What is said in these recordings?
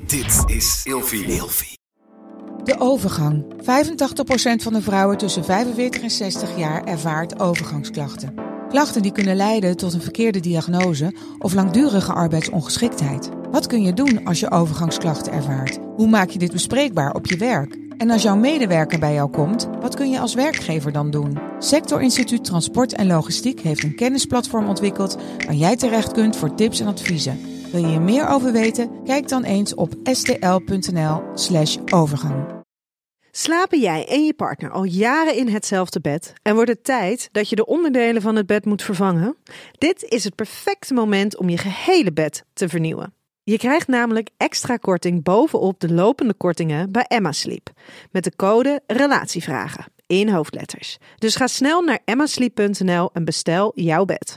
Dit is Ilfie. De overgang. 85% van de vrouwen tussen 45 en 60 jaar ervaart overgangsklachten. Klachten die kunnen leiden tot een verkeerde diagnose of langdurige arbeidsongeschiktheid. Wat kun je doen als je overgangsklachten ervaart? Hoe maak je dit bespreekbaar op je werk? En als jouw medewerker bij jou komt, wat kun je als werkgever dan doen? Sectorinstituut Transport en Logistiek heeft een kennisplatform ontwikkeld waar jij terecht kunt voor tips en adviezen. Wil je hier meer over weten? Kijk dan eens op stl.nl/overgang. Slapen jij en je partner al jaren in hetzelfde bed en wordt het tijd dat je de onderdelen van het bed moet vervangen? Dit is het perfecte moment om je gehele bed te vernieuwen. Je krijgt namelijk extra korting bovenop de lopende kortingen bij Emma Sleep. Met de code RELATIEVRAGEN in hoofdletters. Dus ga snel naar emmasleep.nl en bestel jouw bed.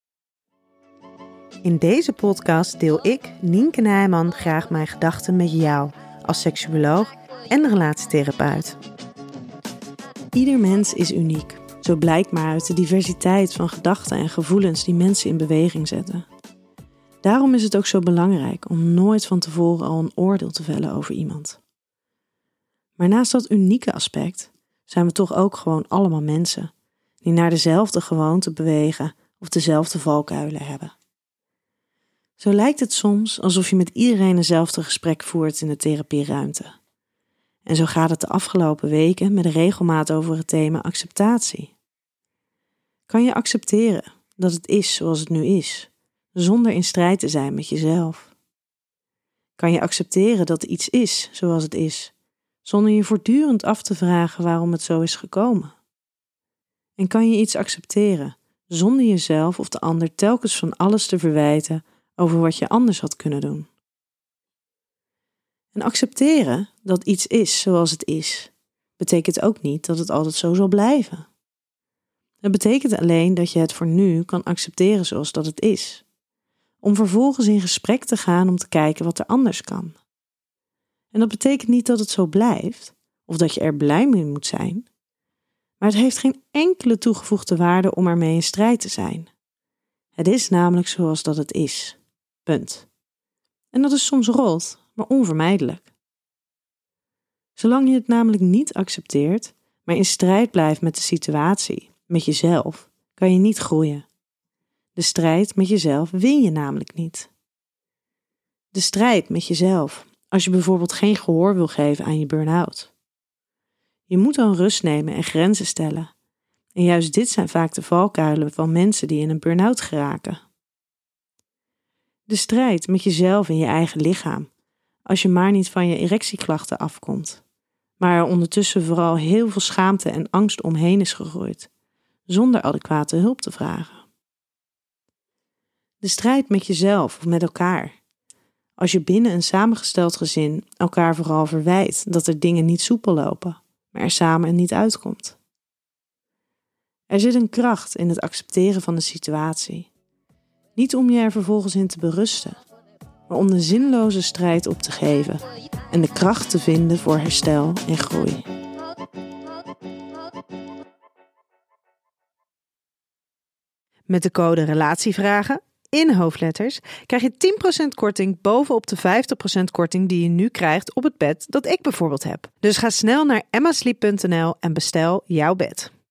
In deze podcast deel ik, Nienke Nijman, graag mijn gedachten met jou als seksuoloog en relatietherapeut. Ieder mens is uniek. Zo blijkt maar uit de diversiteit van gedachten en gevoelens die mensen in beweging zetten. Daarom is het ook zo belangrijk om nooit van tevoren al een oordeel te vellen over iemand. Maar naast dat unieke aspect zijn we toch ook gewoon allemaal mensen die naar dezelfde gewoonten bewegen of dezelfde valkuilen hebben. Zo lijkt het soms alsof je met iedereen eenzelfde gesprek voert in de therapieruimte. En zo gaat het de afgelopen weken met regelmaat over het thema acceptatie. Kan je accepteren dat het is zoals het nu is, zonder in strijd te zijn met jezelf? Kan je accepteren dat iets is zoals het is, zonder je voortdurend af te vragen waarom het zo is gekomen? En kan je iets accepteren zonder jezelf of de ander telkens van alles te verwijten over wat je anders had kunnen doen? En accepteren dat iets is zoals het is, betekent ook niet dat het altijd zo zal blijven. Het betekent alleen dat je het voor nu kan accepteren zoals dat het is, om vervolgens in gesprek te gaan om te kijken wat er anders kan. En dat betekent niet dat het zo blijft, of dat je er blij mee moet zijn, maar het heeft geen enkele toegevoegde waarde om ermee in strijd te zijn. Het is namelijk zoals dat het is. Punt. En dat is soms rot, maar onvermijdelijk. Zolang je het namelijk niet accepteert, maar in strijd blijft met de situatie, met jezelf, kan je niet groeien. De strijd met jezelf win je namelijk niet. De strijd met jezelf, als je bijvoorbeeld geen gehoor wil geven aan je burn-out. Je moet dan rust nemen en grenzen stellen. En juist dit zijn vaak de valkuilen van mensen die in een burn-out geraken. De strijd met jezelf en je eigen lichaam, als je maar niet van je erectieklachten afkomt, maar er ondertussen vooral heel veel schaamte en angst omheen is gegroeid, zonder adequate hulp te vragen. De strijd met jezelf of met elkaar, als je binnen een samengesteld gezin elkaar vooral verwijt dat er dingen niet soepel lopen, maar er samen niet uitkomt. Er zit een kracht in het accepteren van de situatie. Niet om je er vervolgens in te berusten, maar om de zinloze strijd op te geven en de kracht te vinden voor herstel en groei. Met de code RELATIEVRAGEN in hoofdletters krijg je 10% korting bovenop de 50% korting die je nu krijgt op het bed dat ik bijvoorbeeld heb. Dus ga snel naar emmasleep.nl en bestel jouw bed.